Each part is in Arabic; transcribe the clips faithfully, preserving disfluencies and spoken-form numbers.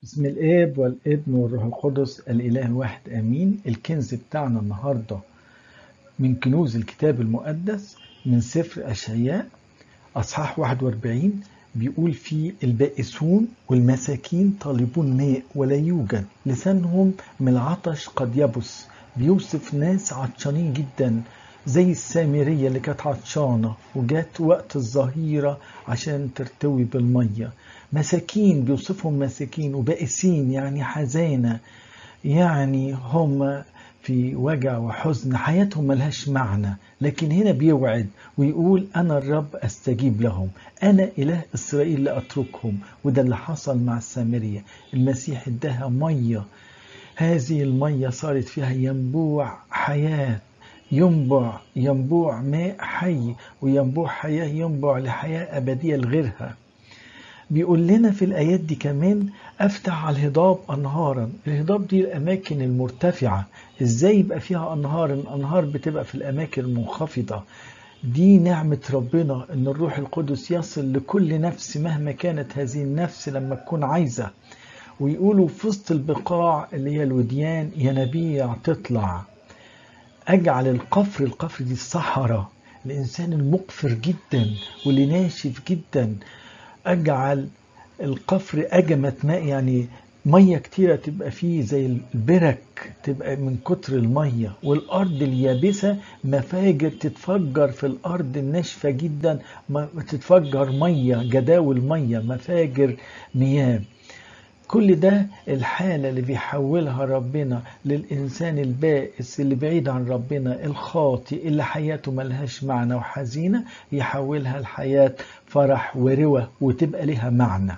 بسم الآب والابن والروح القدس الإله الواحد آمين. الكنز بتاعنا النهاردة من كنوز الكتاب المقدس من سفر أشعياء أصحاح واحد وأربعين. بيقول فيه: البائسون والمساكين طالبون ماء ولا يوجد، لسانهم من العطش قد يبس. بيوصف ناس عطشانين جدا زي السامرية اللي كانت عطشانة وجات وقت الظهيرة عشان ترتوي بالمية. مساكين بيوصفهم مساكين، وبائسين يعني حزانة، يعني هم في وجع وحزن، حياتهم ملهاش معنى. لكن هنا بيوعد ويقول: أنا الرب أستجيب لهم، أنا إله إسرائيل لا أتركهم. وده اللي حصل مع السامرية. المسيح اداها مية، هذه المية صارت فيها ينبوع حياة، ينبع ينبوع ماء حي، وينبوع حياة ينبع لحياة أبدية لغيرها. بيقول لنا في الآيات دي كمان: أفتح على الهضاب أنهارا. الهضاب دي الأماكن المرتفعة. إزاي يبقى فيها أنهار؟ الأنهار بتبقى في الأماكن المنخفضة. دي نعمة ربنا إن الروح القدس يصل لكل نفس مهما كانت هذه النفس لما تكون عايزة. ويقولوا في وسط البقاع اللي هي الوديان ينابيع تطلع. أجعل القفر، القفر دي الصحراء، الإنسان المقفر جدا واللي ناشف جدا، أجعل القفر أجمة ماء، يعني مية كتيرة تبقى فيه زي البرك، تبقى من كتر المية. والأرض اليابسة مفاجر تتفجر في الأرض الناشفة جدا، تتفجر مية، جداول مية، مفاجر مياه. كل ده الحالة اللي بيحولها ربنا للإنسان البائس اللي بعيد عن ربنا، الخاطئ اللي حياته ملهاش معنى وحزينة، يحولها لحياة فرح وروى وتبقى لها معنى.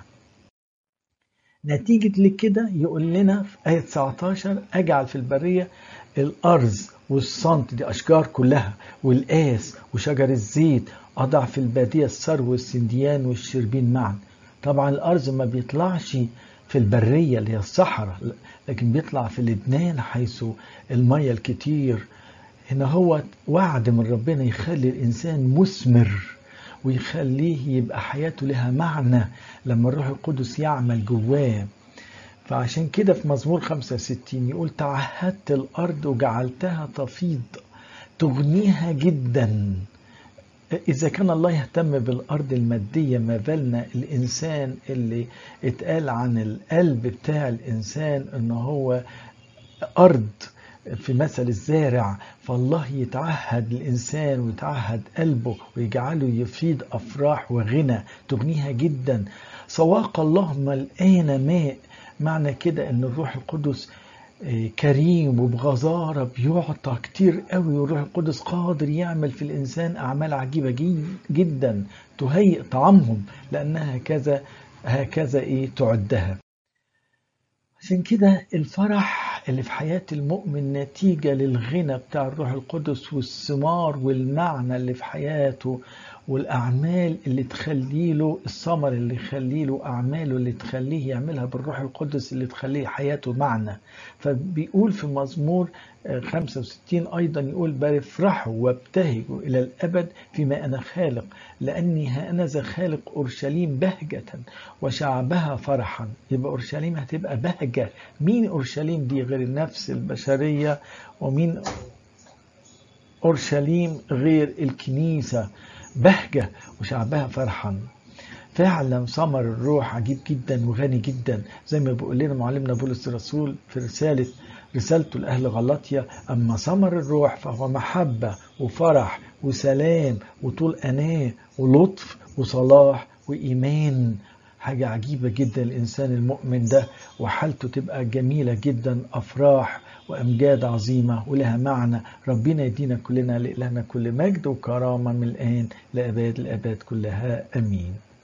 نتيجة لكده يقول لنا في آية تسعة عشر: أجعل في البرية الأرز والصنت، دي أشجار كلها، والقاس وشجر الزيت. أضع في البادية السرو والسنديان والشربين معا. طبعا الأرز ما بيطلعش في البرية اللي هي الصحراء، لكن بيطلع في لبنان حيث المية الكتير. هنا هو وعد من ربنا يخلي الإنسان مثمر ويخليه يبقى حياته لها معنى لما الروح القدس يعمل جواه. فعشان كده في مزمور خمسة وستين يقول: تعهدت الأرض وجعلتها تفيض، تغنيها جدا. إذا كان الله يهتم بالأرض المادية، ما بالنا الإنسان اللي اتقال عن القلب بتاع الإنسان إنه هو أرض في مثل الزارع. فالله يتعهد الإنسان ويتعهد قلبه ويجعله يفيض أفراح وغنى، تغنيها جدا. سواق الله ملقانا ماء، معنى كده أن الروح القدس كريم وبغزارة بيعطى كتير قوي. والروح القدس قادر يعمل في الإنسان أعمال عجيبة جدا تهيئ طعامهم، لأنها هكذا هكذا إيه تعدها. عشان كده الفرح اللي في حياة المؤمن نتيجة للغنى بتاع الروح القدس والثمار والمعنى اللي في حياته، والأعمال اللي تخليله، الثمر اللي يخليله، أعماله اللي تخليه يعملها بالروح القدس اللي تخليه حياته معنى. فبيقول في مزمور خمسة وستين أيضا يقول: بافرحوا وابتهجوا إلى الأبد فيما أنا خالق، لأني هأنذا خالق أورشليم بهجة وشعبها فرحا. يبقى أورشليم هتبقى بهجة. مين أورشليم دي غير النفس البشرية؟ ومين أورشليم غير الكنيسة؟ بهجة وشعبها فرحا. فعلا ثمر الروح عجيب جدا وغني جدا، زي ما بيقول لنا معلمنا بولس الرسول في رسالة رسالته لأهل غلطية: أما ثمر الروح فهو محبة وفرح وسلام وطول أناة ولطف وصلاح وإيمان. حاجة عجيبة جدا الإنسان المؤمن ده، وحالته تبقى جميلة جدا، أفراح وأمجاد عظيمة ولها معنى. ربنا يدينا كلنا، لإلهنا كل مجد وكرامة من الآن لأباد الأباد كلها، أمين.